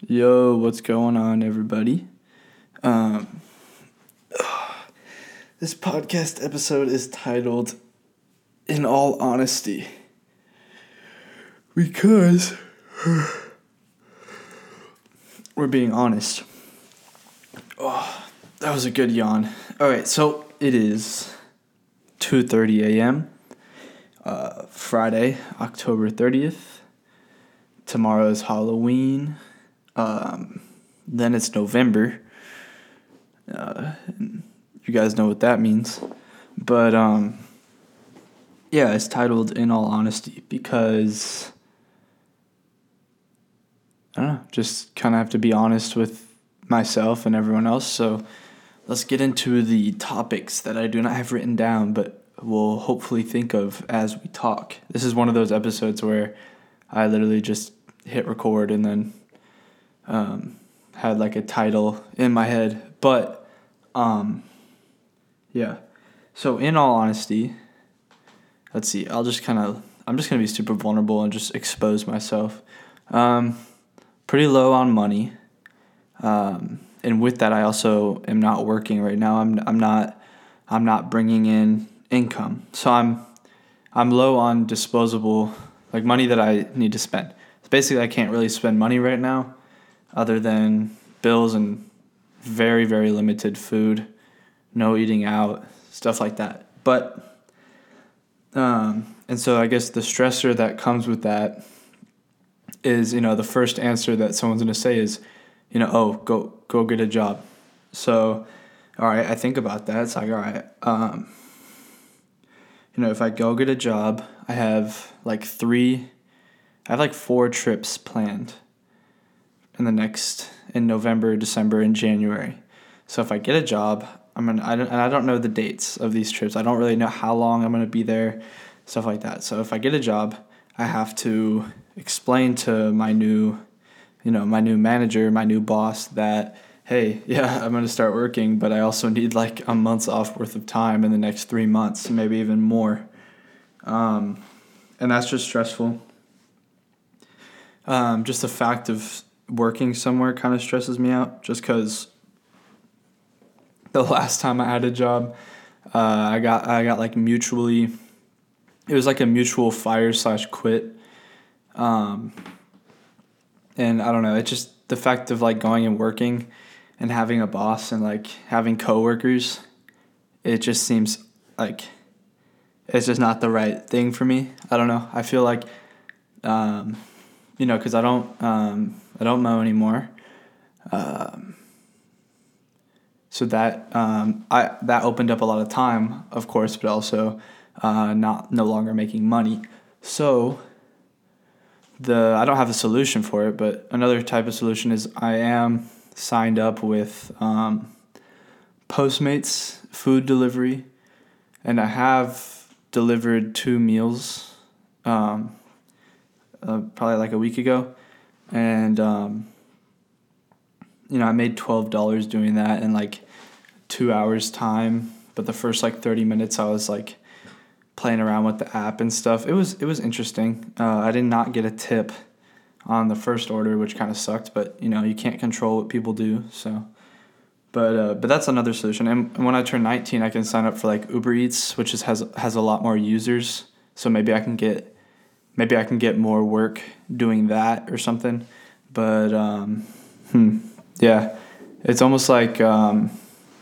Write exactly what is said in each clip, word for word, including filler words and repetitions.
Yo, what's going on, everybody? Um, this podcast episode is titled In All Honesty. Because we're being honest. Oh, that was a good yawn. Alright, so it is two thirty a.m. Uh, Friday, October thirtieth. Tomorrow is Halloween. Um, then it's November. Uh, you guys know what that means. But, um, yeah, it's titled In All Honesty because, I don't know, just kind of have to be honest with myself and everyone else. So let's get into the topics that I do not have written down, but will hopefully think of as we talk. This is one of those episodes where I literally just hit record and then um, had like a title in my head. But, um, yeah. So in all honesty, let's see, I'll just kind of, I'm just going to be super vulnerable and just expose myself. Um, pretty low on money. Um, and with that, I also am not working right now. I'm, I'm not, I'm not bringing in income. So I'm, I'm low on disposable, like money that I need to spend. So basically I can't really spend money right now other than bills and very, very limited food, no eating out, stuff like that. But, um, and so I guess the stressor that comes with that is, you know, the first answer that someone's going to say is, you know, oh, go, go get a job. So, all right, I think about that. It's like, all right, um, you know, if I go get a job, I have like three, I have like four trips planned in the next, in November, December, and January. So if I get a job, I'm gonna, I don't, and I don't know the dates of these trips. I don't really know how long I'm gonna be there, stuff like that. So if I get a job, I have to explain to my new, you know, my new manager, my new boss that, hey, yeah, I'm gonna start working, but I also need like a month's off worth of time in the next three months, maybe even more. Um, and that's just stressful. Um, just the fact of working somewhere kind of stresses me out just because the last time I had a job, uh, I got I got like mutually, it was like a mutual fire slash quit. Um, and I don't know, it's just the fact of like going and working and having a boss and like having coworkers, it just seems like it's just not the right thing for me. I don't know. I feel like, um, you know, because I don't um, I don't mow anymore. Um, so that um, I that opened up a lot of time, of course, but also uh, not no longer making money. So the I don't have a solution for it, but another type of solution is I am signed up with um, Postmates food delivery, and I have delivered two meals, um, uh, probably like a week ago, and um, you know I made twelve dollars doing that in like two hours time. But the first like thirty minutes, I was like playing around with the app and stuff. It was it was interesting. Uh, I did not get a tip on the first order, which kind of sucked. But you know you can't control what people do. So, but uh, but that's another solution. And, and when I turn nineteen, I can sign up for like Uber Eats, which is, has has a lot more users. So maybe I can get maybe I can get more work doing that or something. But um, hmm, yeah, it's almost like um,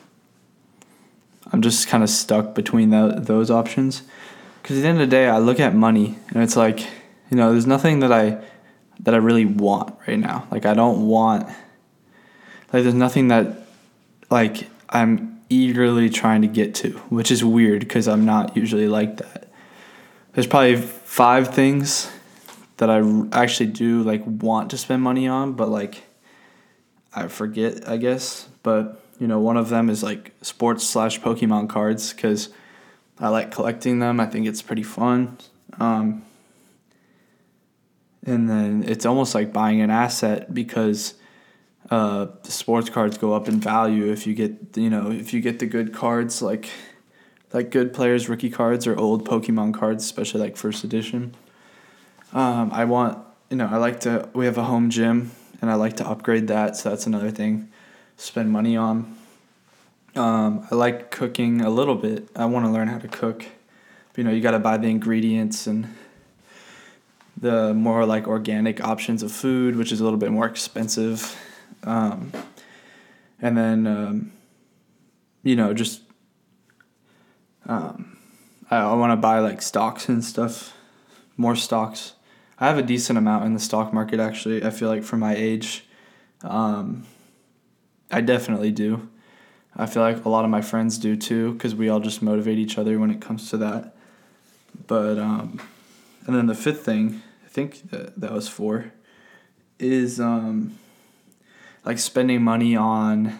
I'm just kind of stuck between the, those options. Because at the end of the day, I look at money and it's like, you know, there's nothing that I that I really want right now. Like I don't want, like there's nothing that like I'm eagerly trying to get to, which is weird because I'm not usually like that. There's probably five things that I actually do like want to spend money on, but like I forget, I guess. But you know, one of them is like sports slash Pokemon cards because I like collecting them. I think it's pretty fun. Um, and then it's almost like buying an asset because uh, the sports cards go up in value if you get, you know, if you get the good cards, like like good players, rookie cards, or old Pokemon cards, especially like first edition. Um, I want, you know, I like to, we have a home gym and I like to upgrade that, so that's another thing to spend money on. Um, I like cooking a little bit. I want to learn how to cook. But, you know, you got to buy the ingredients and the more like organic options of food, which is a little bit more expensive. Um, and then, um, you know, just um, I, I want to buy like stocks and stuff, more stocks. I have a decent amount in the stock market, actually. I feel like for my age, um, I definitely do. I feel like a lot of my friends do too, because we all just motivate each other when it comes to that. But, um, and then the fifth thing, I think that, that was four, is, um, like spending money on,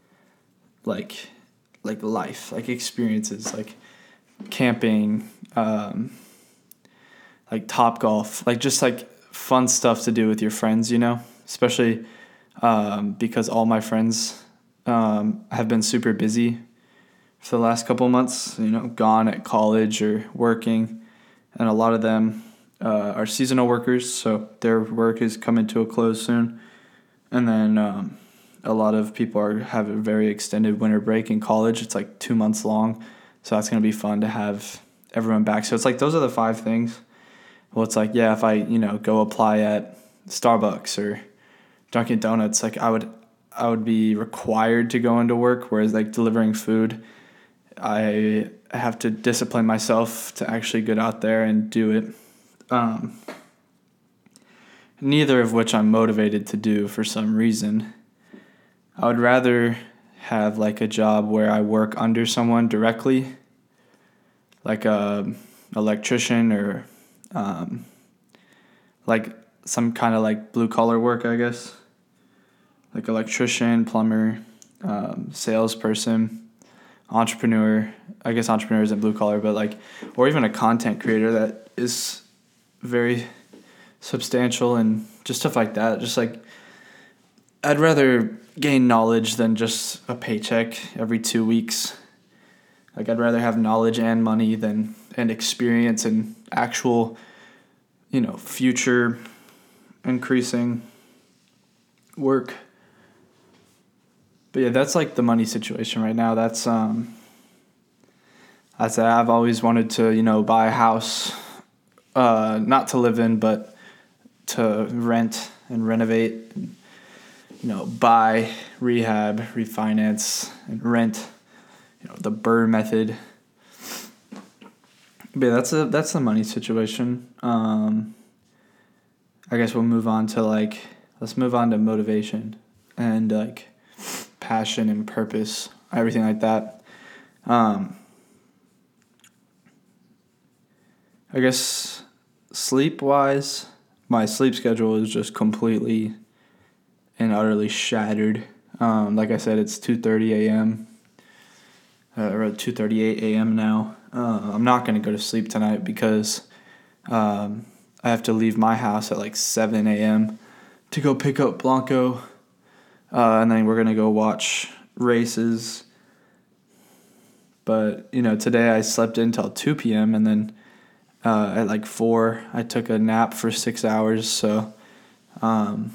like, like life, like experiences, like camping, um, like Topgolf, like just like fun stuff to do with your friends, you know, especially, um, because all my friends, um, have been super busy for the last couple of months, you know, gone at college or working, and a lot of them uh, are seasonal workers, so their work is coming to a close soon. And then um, a lot of people are have a very extended winter break in college. It's like two months long, so that's gonna be fun to have everyone back. So it's like those are the five things. Well, it's like, yeah, if I you know go apply at Starbucks or Dunkin' Donuts, like I would. I would be required to go into work, whereas like delivering food, I have to discipline myself to actually get out there and do it. Um, neither of which I'm motivated to do for some reason. I would rather have like a job where I work under someone directly, like a electrician or um, like some kind of like blue collar work, I guess. Like electrician, plumber, um, salesperson, entrepreneur. I guess entrepreneur isn't blue collar, but like, or even a content creator that is very substantial and just stuff like that. Just like, I'd rather gain knowledge than just a paycheck every two weeks. Like, I'd rather have knowledge and money than and experience and actual, you know, future increasing work. But yeah, that's like the money situation right now. That's um, that's I've always wanted to, you know, buy a house, uh, not to live in, but to rent and renovate, and, you know, buy, rehab, refinance, and rent. You know, the Burr method. But yeah, that's a that's the money situation. Um, I guess we'll move on to like let's move on to motivation and like passion and purpose, everything like that. Um, I guess sleep-wise, my sleep schedule is just completely and utterly shattered. Um, like I said, it's two thirty a.m. Uh, or two thirty-eight a.m. now. Uh, I'm not going to go to sleep tonight because um, I have to leave my house at like seven a.m. to go pick up Blanco. Uh, and then we're going to go watch races. But, you know, today I slept until two p.m. and then uh, at like four I took a nap for six hours. So, um,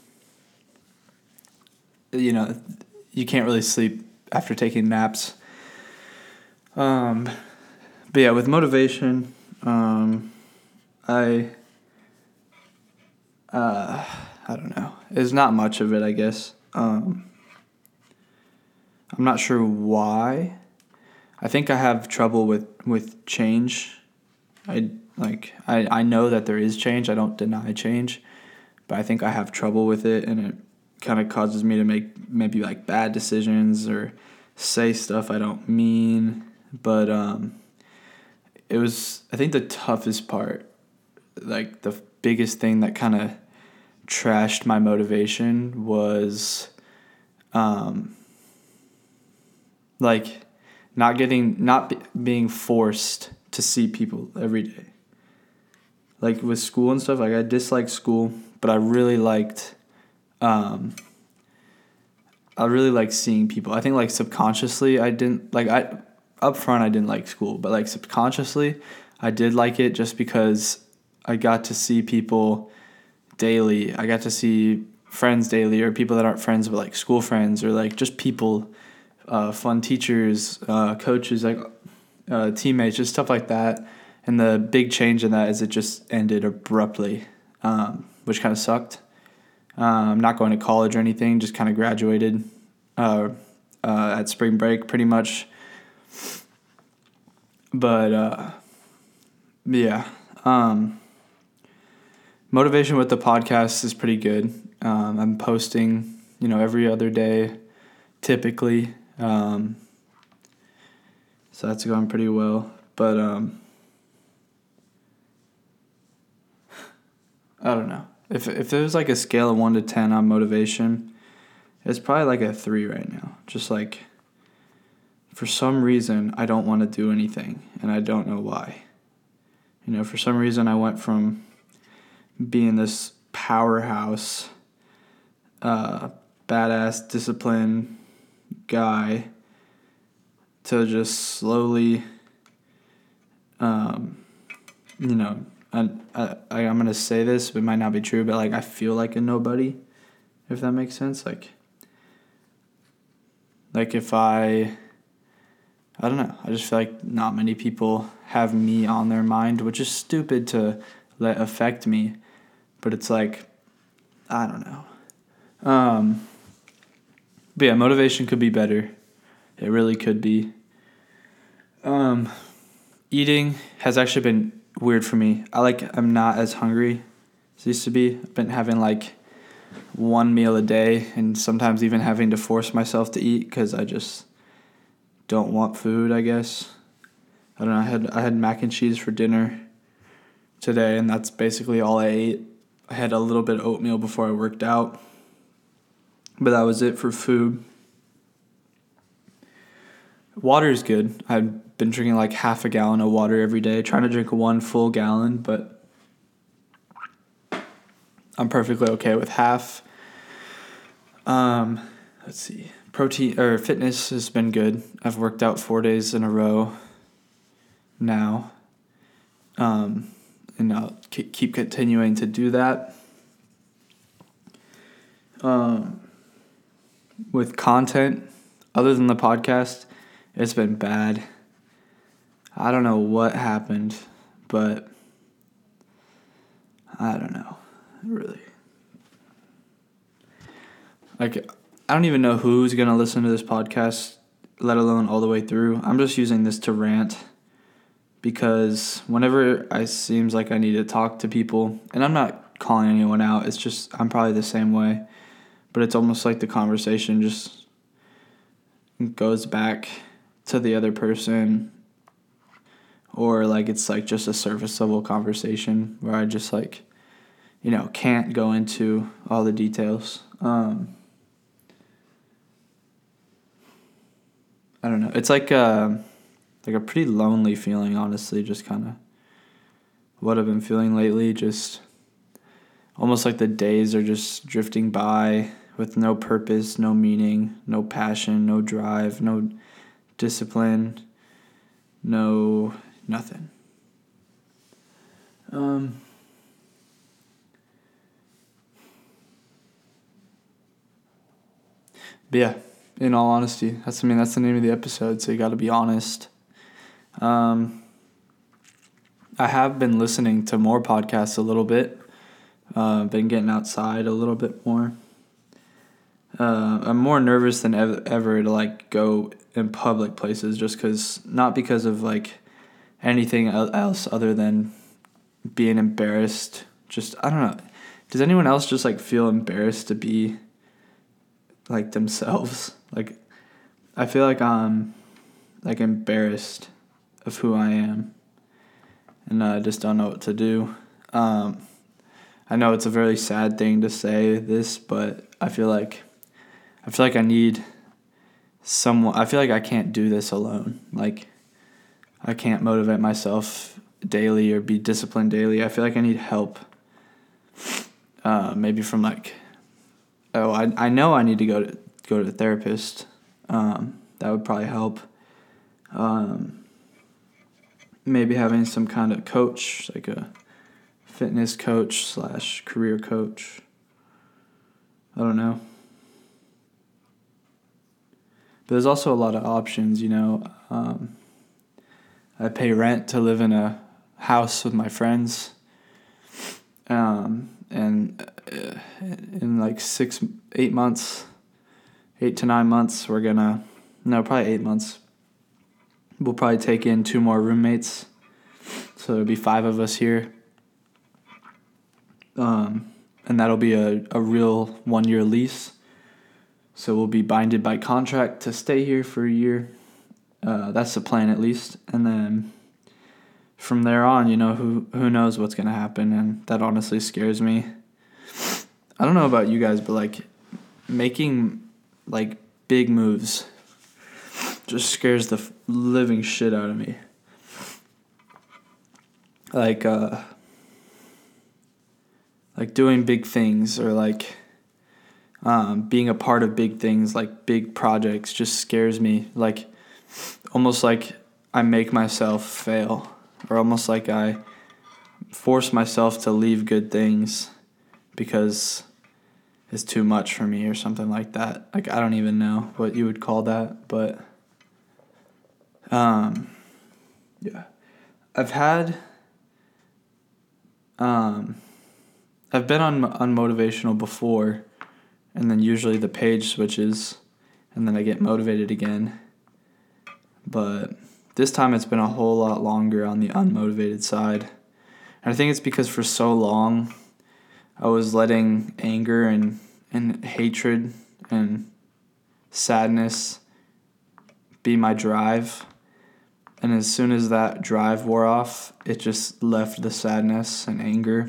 you know, you can't really sleep after taking naps. Um, but yeah, with motivation, um, I, uh, I don't know. There's not much of it, I guess. Um, I'm not sure why. I think I have trouble with, with change. I like I, I know that there is change. I don't deny change, but I think I have trouble with it, and it kind of causes me to make maybe like bad decisions or say stuff I don't mean. But um, it was I think the toughest part, like the biggest thing that kind of trashed my motivation was um like not getting not be, being forced to see people every day. Like with school and stuff, like I disliked school, but I really liked um I really liked seeing people. I think like subconsciously I didn't like I up front I didn't like school, but like subconsciously I did like it just because I got to see people daily. I got to see friends daily, or people that aren't friends but like school friends, or like just people, uh, fun teachers, uh, coaches, like uh, teammates, just stuff like that. And the big change in that is it just ended abruptly, um, which kind of sucked. Um, I'm not going to college or anything, just kind of graduated uh, uh, at spring break pretty much. But uh, yeah, um, motivation with the podcast is pretty good. Um, I'm posting, you know, every other day, typically. Um, so that's going pretty well. But um, I don't know. If if there's like a scale of one to ten on motivation, it's probably like a three right now. Just like, for some reason, I don't want to do anything, and I don't know why. You know, for some reason, I went from being this powerhouse, uh, badass, disciplined guy to just slowly, um, you know, I, I, I'm going to say this, but it might not be true, but, like, I feel like a nobody, if that makes sense. Like, like if I, I don't know, I just feel like not many people have me on their mind, which is stupid to let affect me, but it's like, I don't know. Um, but yeah, motivation could be better. It really could be. Um, eating has actually been weird for me. I like, I'm not as hungry as I used to be. I've been having like one meal a day, and sometimes even having to force myself to eat because I just don't want food, I guess. I don't know. I had I had mac and cheese for dinner today, and that's basically all I ate. I had a little bit of oatmeal before I worked out, but that was it for food. Water is good. I've been drinking like half a gallon of water every day, trying to drink one full gallon, but I'm perfectly okay with half. Um, let's see. Protein or fitness has been good. I've worked out four days in a row now. Um, and I'll keep continuing to do that. Um, with content, other than the podcast, it's been bad. I don't know what happened, but I don't know, really. Like, I don't even know who's going to listen to this podcast, let alone all the way through. I'm just using this to rant because whenever it seems like I need to talk to people, and I'm not calling anyone out, it's just I'm probably the same way, but it's almost like the conversation just goes back to the other person, or like it's like just a surface level conversation where I just like, you know, can't go into all the details. Um, I don't know. It's like a, like a pretty lonely feeling, honestly, just kind of what I've been feeling lately. Just almost like the days are just drifting by with no purpose, no meaning, no passion, no drive, no discipline, no nothing. Um, but yeah, in all honesty, that's I mean that's the name of the episode. So you got to be honest. Um, I have been listening to more podcasts a little bit. Uh, been getting outside a little bit more. Uh, I'm more nervous than ever, ever to like go in public places, just because not because of like anything else other than being embarrassed. Just I don't know. Does anyone else just like feel embarrassed to be like themselves? Like I feel like I'm like embarrassed of who I am, and I just don't know what to do. Um, I know it's a very sad thing to say this, but I feel like I feel like I need someone. I feel like I can't do this alone. Like I can't motivate myself daily or be disciplined daily. I feel like I need help. Uh, maybe from like, oh, I I know I need to go to go to a therapist. Um, that would probably help. Um, maybe having some kind of coach, like a fitness coach slash career coach. I don't know. But there's also a lot of options, you know. Um, I pay rent to live in a house with my friends. Um, and uh, in like six, eight months, eight to nine months, we're gonna, no, probably eight months. We'll probably take in two more roommates. So there'll be five of us here. Um, and that'll be a, a real one-year lease. So we'll be binded by contract to stay here for a year. Uh, that's the plan, at least. And then from there on, you know, who who knows what's going to happen. And that honestly scares me. I don't know about you guys, but, like, making, like, big moves just scares the living shit out of me. Like, uh, like doing big things or, like, um, being a part of big things, like big projects, just scares me. Like, almost like I make myself fail, or almost like I force myself to leave good things because it's too much for me or something like that. Like, I don't even know what you would call that, but um, yeah. I've had, um, I've been on unmotivational before, and then usually the page switches, and then I get motivated again. But this time it's been a whole lot longer on the unmotivated side. And I think it's because for so long I was letting anger and, and hatred and sadness be my drive. And as soon as that drive wore off, it just left the sadness and anger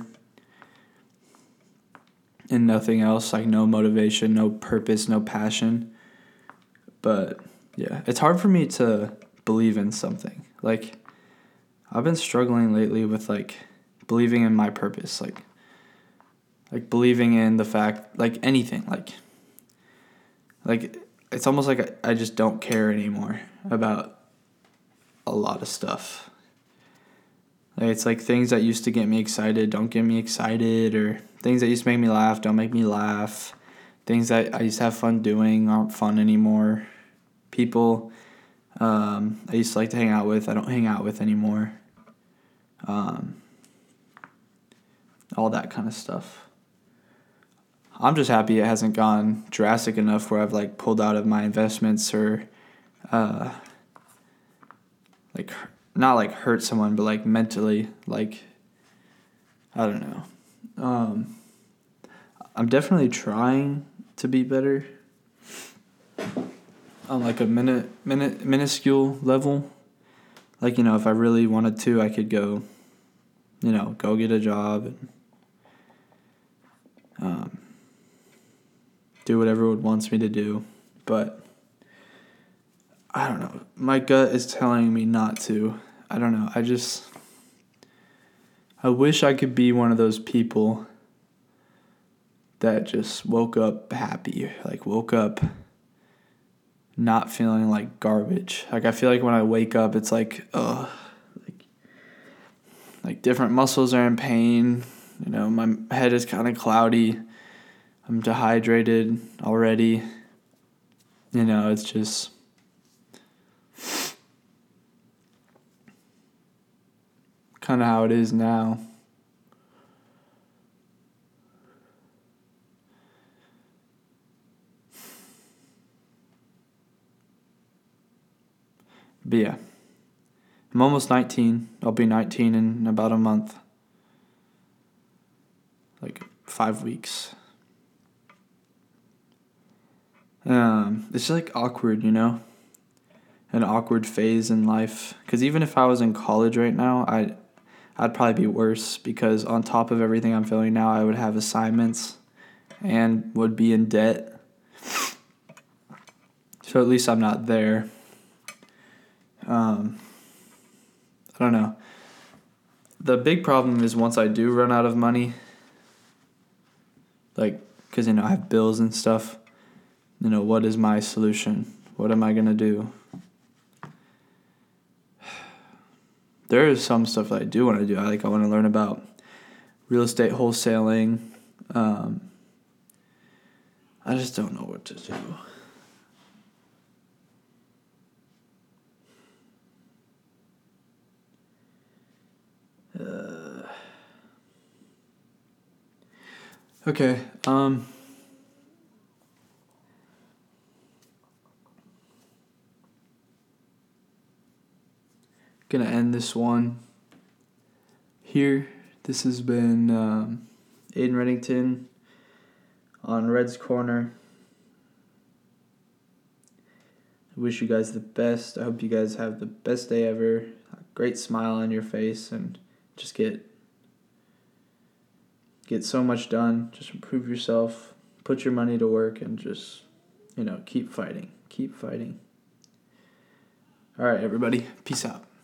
and nothing else, like no motivation, no purpose, no passion. But yeah, it's hard for me to believe in something. Like, I've been struggling lately with, like, believing in my purpose, like, like believing in the fact, like, anything, like, like, it's almost like I, I just don't care anymore about a lot of stuff. Like, it's like things that used to get me excited don't get me excited, or things that used to make me laugh don't make me laugh. Things that I used to have fun doing aren't fun anymore. People um, I used to like to hang out with, I don't hang out with anymore. Um, all that kind of stuff. I'm just happy it hasn't gone drastic enough where I've, like, pulled out of my investments or uh, like not like hurt someone, but, like, mentally, like, I don't know. Um, I'm definitely trying to be better on, like, a minute, minute, minuscule level. Like, you know, if I really wanted to, I could go, you know, go get a job and um, do whatever it wants me to do. But I don't know. My gut is telling me not to. I don't know. I just, I wish I could be one of those people that just woke up happy. Like, woke up not feeling like garbage. Like, I feel like when I wake up, it's like, ugh. Like, like different muscles are in pain. You know, my head is kind of cloudy. I'm dehydrated already. You know, it's just kind of how it is now. But yeah, I'm almost nineteen. I'll be nineteen in about a month. Like five weeks. Um, it's just like awkward, you know? An awkward phase in life. Because even if I was in college right now, I'd, I'd probably be worse. Because on top of everything I'm feeling now, I would have assignments and would be in debt. So at least I'm not there. Um, I don't know. The big problem is once I do run out of money, like, because, you know, I have bills and stuff, you know, what is my solution? What am I going to do? There is some stuff that I do want to do. I like, I want to learn about real estate wholesaling, um, I just don't know what to do. Uh, okay, um... gonna end this one here. This has been um, Aiden Reddington on Red's Corner. I wish you guys the best. I hope you guys have the best day ever. A great smile on your face, and just get get so much done. Just improve yourself. Put your money to work, and just, you know, keep fighting. Keep fighting. All right, everybody. Peace out.